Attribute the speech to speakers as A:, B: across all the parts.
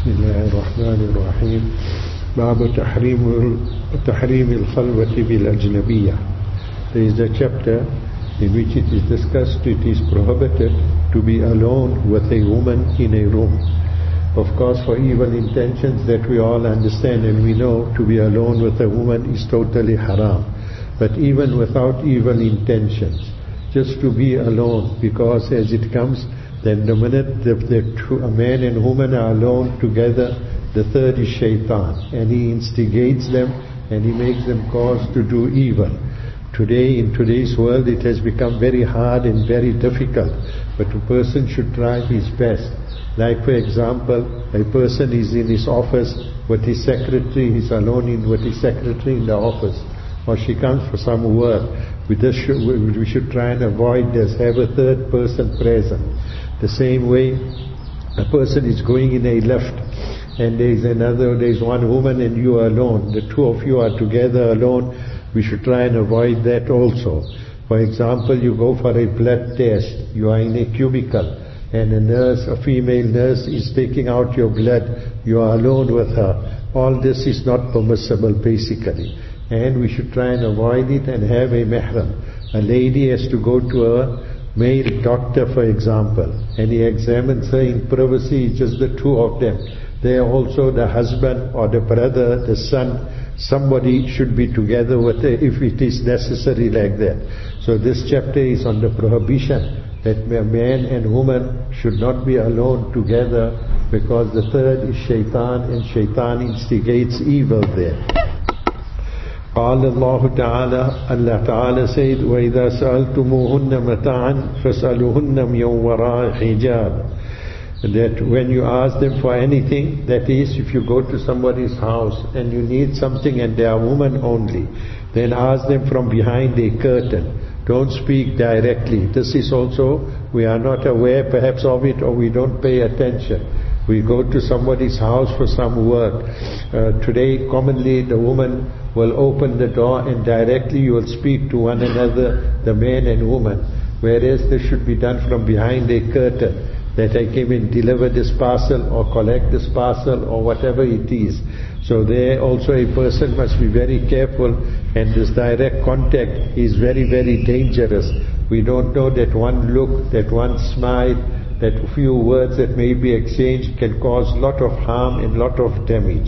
A: بسم الله الرحمن الرحيم باب تحريم الخلوة بالأجنبية. There is a chapter in which it is discussed it is prohibited to be alone with a woman in a room. Of course, for evil intentions that we all understand and we know, to be alone with a woman is totally haram. But even without evil intentions, just to be alone, because as it comes, then the minute a man and woman are alone together, the third is shaitan, and he instigates them and he makes them cause to do evil. Today, in today's world, it has become very hard and very difficult, but a person should try his best. Like for example, a person is in his office with his secretary, he's alone with his secretary in the office, or she comes for some work. We should try and avoid this, have a third person present. The same way, a person is going in a lift and there's one woman and you are alone. The two of you are together alone. We should try and avoid that also. For example, you go for a blood test. You are in a cubicle and a female nurse is taking out your blood. You are alone with her. All this is not permissible basically. And we should try and avoid it and have a mahram. A lady has to go to a male doctor, for example, and he examines her in privacy, just the two of them. There also the husband or the brother, the son, somebody should be together with her if it is necessary like that. So this chapter is on the prohibition that a man and woman should not be alone together, because the third is shaitan, and shaitan instigates evil there. قال الله تعالى, Allah Ta'ala said, وَإِذَا سَأَلْتُمُوهُنَّ مَتَاعًا فَاسْأَلُوهُنَّ مِنْ وَرَاءِ حِجَابٍ. That when you ask them for anything, that is, if you go to somebody's house and you need something and they are women only, then ask them from behind a curtain. Don't speak directly. This is also, we are not aware perhaps of it, or we don't pay attention. We go to somebody's house for some work. Today, commonly, the woman will open the door and directly you will speak to one another, the man and woman. Whereas this should be done from behind a curtain, that I came and deliver this parcel or collect this parcel or whatever it is. So there also a person must be very careful, and this direct contact is very, very dangerous. We don't know that one look, that one smile, that few words that may be exchanged can cause lot of harm and lot of damage.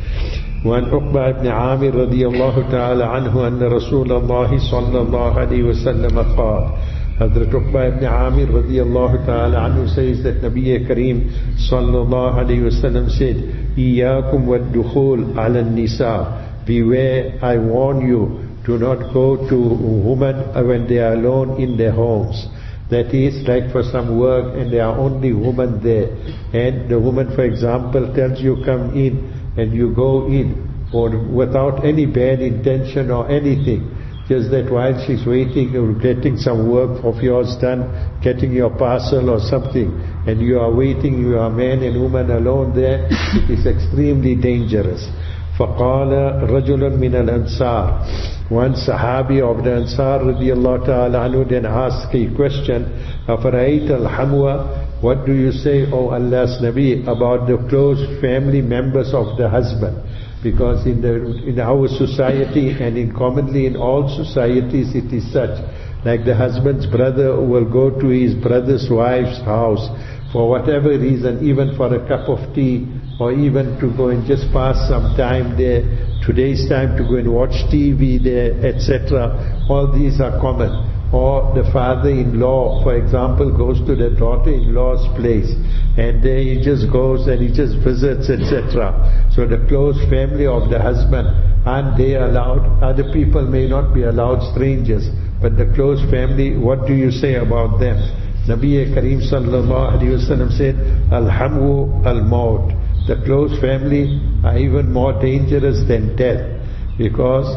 A: وعن عقبة بن عامر رضي الله تعالى عنه أن رسول الله صلى الله عليه وسلم قال. Hazrat Uqba ibn Amir radiyallahu ta'ala anhu says that Nabi Kareem sallallahu alayhi wasallam said, إِيَّاكُمْ وَالدُّخُولَ عَلَى النِّسَاءِ. Beware, I warn you, to not go to women when they are alone in their homes. That is, like for some work and there are only women there, and the woman, for example, tells you come in, and you go in, or without any bad intention or anything, just that while she's waiting or getting some work of yours done, getting your parcel or something, and you are waiting, you are man and woman alone there, it is extremely dangerous. فَقَالَ رَجُلٌ مِنَ الْأَنصَارِ. One Sahabi of the Ansar radiyallahu ta'ala anhu then asked a question, أَفَرَأَيْتَ الْحَمْوَ. What do you say, O Allah's Nabi, about the close family members of the husband? Because in our society and commonly in all societies it is such, like the husband's brother will go to his brother's wife's house for whatever reason, even for a cup of tea, or even to go and just pass some time there, today's time to go and watch TV there, etc. All these are common. Or the father-in-law, for example, goes to the daughter-in-law's place, and there he just goes and he just visits, etc. So the close family of the husband, aren't they allowed? Other people may not be allowed, strangers, but the close family, what do you say about them? Nabi Kareem sallallahu alayhi wa sallam said, Alhamu al-maut. The close family are even more dangerous than death. Because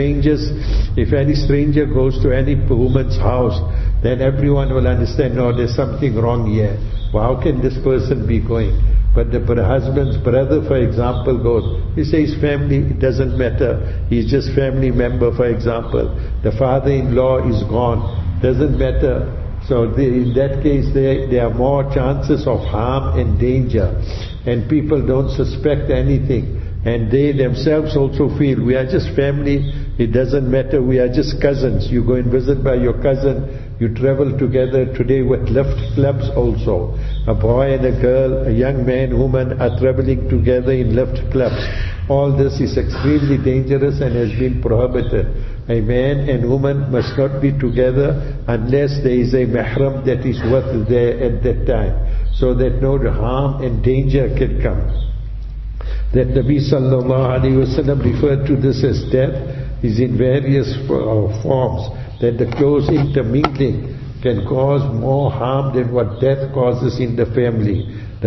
A: if any stranger goes to any woman's house, then everyone will understand, no, there's something wrong here. Well, how can this person be going? But the husband's brother, for example, goes. He says family, it doesn't matter. He's just family member, for example. The father-in-law is gone. Doesn't matter. So in that case, there are more chances of harm and danger, and people don't suspect anything. And they themselves also feel, we are just family, it doesn't matter, we are just cousins. You go and visit by your cousin, you travel together. Today with lift clubs also. A boy and a girl, a young man, woman are traveling together in lift clubs. All this is extremely dangerous and has been prohibited. A man and woman must not be together unless there is a mahram that is worth there at that time, so that no harm and danger can come. That Nabi sallallahu alayhi wa sallam referred to this as death is in various forms, that the close intermingling can cause more harm than what death causes in the family.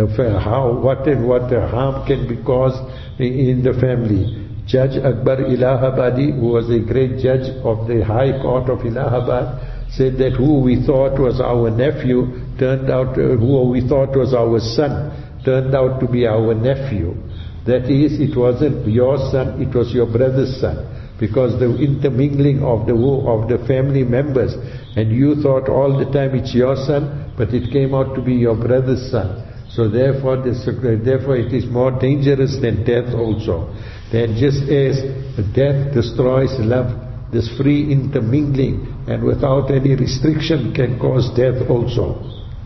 A: What harm can be caused in the family. Judge Akbar Allahabadi, who was a great judge of the High Court of Allahabad, said that who we thought was our nephew turned out, who we thought was our son, turned out to be our nephew. That is, it wasn't your son, it was your brother's son. Because the intermingling of the family members, and you thought all the time it's your son, but it came out to be your brother's son. So therefore it is more dangerous than death also. Then just as death destroys love, this free intermingling and without any restriction can cause death also.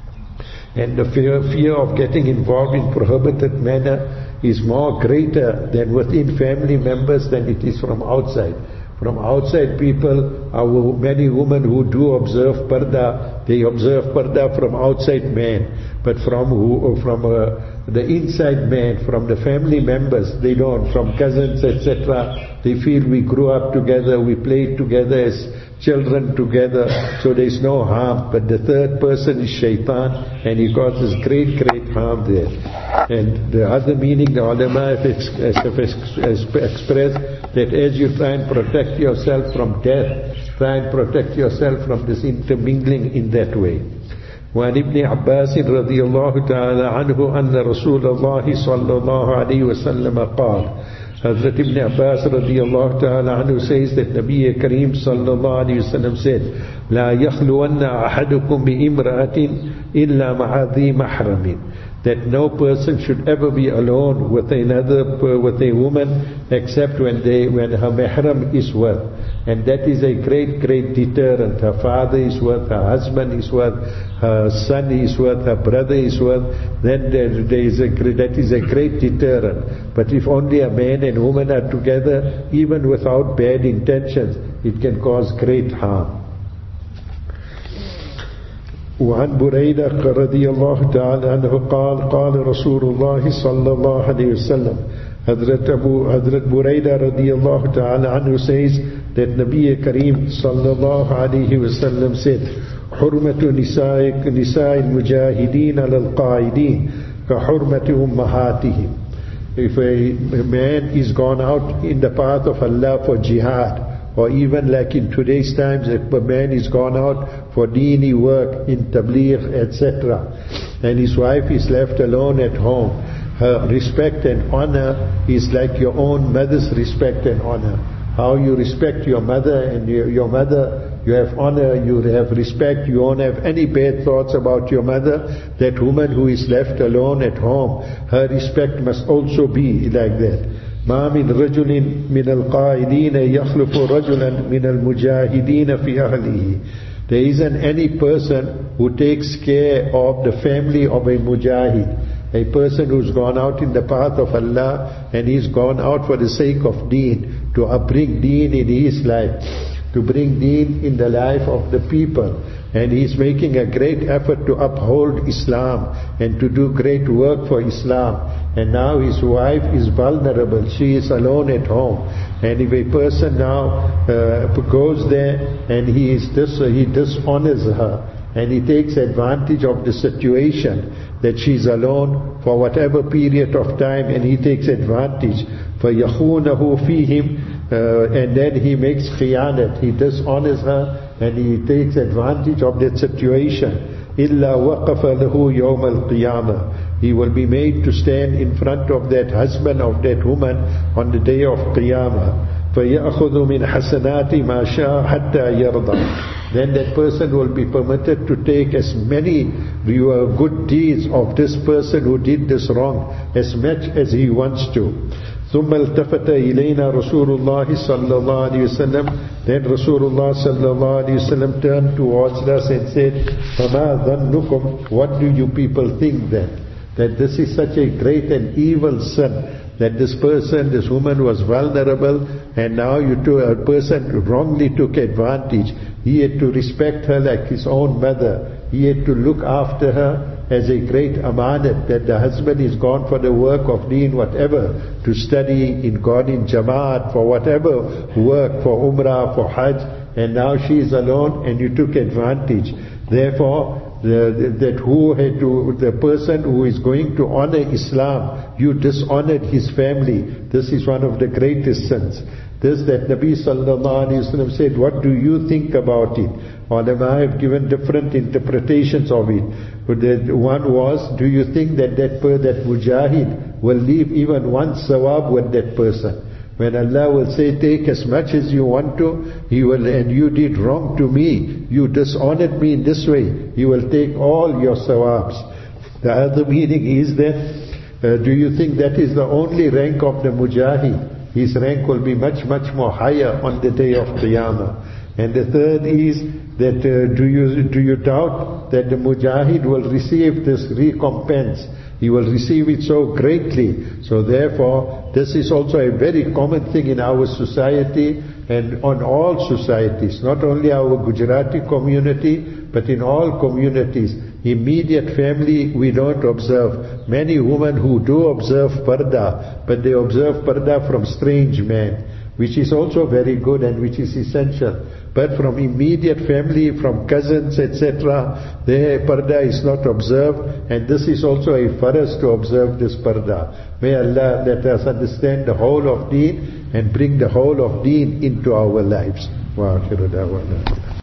A: And the fear of getting involved in prohibited manner is more greater than within family members than it is from outside. From outside people, many women who do observe parda, they observe parda from outside men. But from the inside man, from the family members, they don't. From cousins, etc., they feel we grew up together, we played together as children together, so there is no harm. But the third person is shaitan, and he causes great harm there. And the other meaning, the ulama have expressed that as you try and protect yourself from death, try and protect yourself from this intermingling in that way. وعن ابن عباس رضي الله تعالى عنه أن رسول الله صلى الله عليه وسلم قال, Hazrat Ibn Abbas radiallahu ta'ala anhu says that Nabi Kareem sallallahu alayhi wa sallam said, لا يخلون أحدكم بإمرأة إلا مع ذي محرم. That no person should ever be alone with a woman except when her mahram is with. And that is a great deterrent. Her father is with, her husband is with, her son is with, her brother is with. Then that is a great deterrent. But if only a man and woman are together, even without bad intentions, it can cause great harm. وعن بريدة رضي الله تعالى عنه قال قال رسول الله صلى الله عليه وسلم. Hazrat Buraidah radiallahu ta'ala anhu says that Nabi Kareem sallallahu alayhi wa sallam said, حرمة نساء المجاهدين على القائدين كحرمة أمهاتهم. If a man is gone out in the path of Allah for jihad, or even like in today's times, if a man is gone out for deeni work in tabligh, etc., and his wife is left alone at home, her respect and honor is like your own mother's respect and honor. How you respect your mother, and your mother, you have honor, you have respect, you don't have any bad thoughts about your mother. That woman who is left alone at home, her respect must also be like that. ما من رجل من القائدين يخلف رجلا من المجاهدين في أهله. There isn't any person who takes care of the family of a mujahid. A person who's gone out in the path of Allah, and he's gone out for the sake of deen, to bring deen in his life, to bring deen in the life of the people. And he's making a great effort to uphold Islam and to do great work for Islam. And now his wife is vulnerable, she is alone at home. And if a person now goes there and he dishonors her, and he takes advantage of the situation that she's alone for whatever period of time, and he takes advantage, فَيَخُونَهُ فِيهِمْ, and then he makes khiyanat, he dishonors her, and he takes advantage of that situation. إِلَّا وَقَفَ لَهُ يَوْمَ الْقِيَامَةِ. He will be made to stand in front of that husband of that woman on the day of Qiyamah. فَيَأْخُذُ مِنْ حَسَنَاتِ مَا شَاءَ حَتَّى يَرْضَى. then that person will be permitted to take as many good deeds of this person who did this wrong, as much as he wants to. ثم التفت إلينا رسول الله صلى الله عليه وسلم. Then Rasulullah صلى الله عليه وسلم turned towards us and said, فما ظنكم, what do you people think then? That this is such a great and evil sin, that this person, this woman was vulnerable, and now a person wrongly took advantage. He had to respect her like his own mother. He had to look after her as a great amanat, that the husband is gone for the work of deen, whatever, to study, gone in Jamaat, for whatever work, for Umrah, for Hajj, and now she is alone and you took advantage. Therefore, the person who is going to honor Islam, you dishonored his family. This is one of the greatest sins. This that Nabi sallallahu alaihi wasallam said, what do you think about it? Ulama have given different interpretations of it. But one was, do you think that mujahid will leave even one sawab with that person? When Allah will say, take as much as you want to, He will, and you did wrong to me, you dishonored me in this way, He will take all your sawabs. The other meaning is that, do you think that is the only rank of the mujahid? His rank will be much, much more higher on the day of Qiyamah. And the third is that, do you doubt that the mujahid will receive this recompense? He will receive it so greatly. So therefore, this is also a very common thing in our society and on all societies, not only our Gujarati community, but in all communities. Immediate family we don't observe. Many women who do observe parda, but they observe parda from strange men, which is also very good and which is essential. But from immediate family, from cousins, etc., their parda is not observed, and this is also a farz to observe this parda. May Allah let us understand the whole of deen and bring the whole of deen into our lives. Wa akhiru da'wana.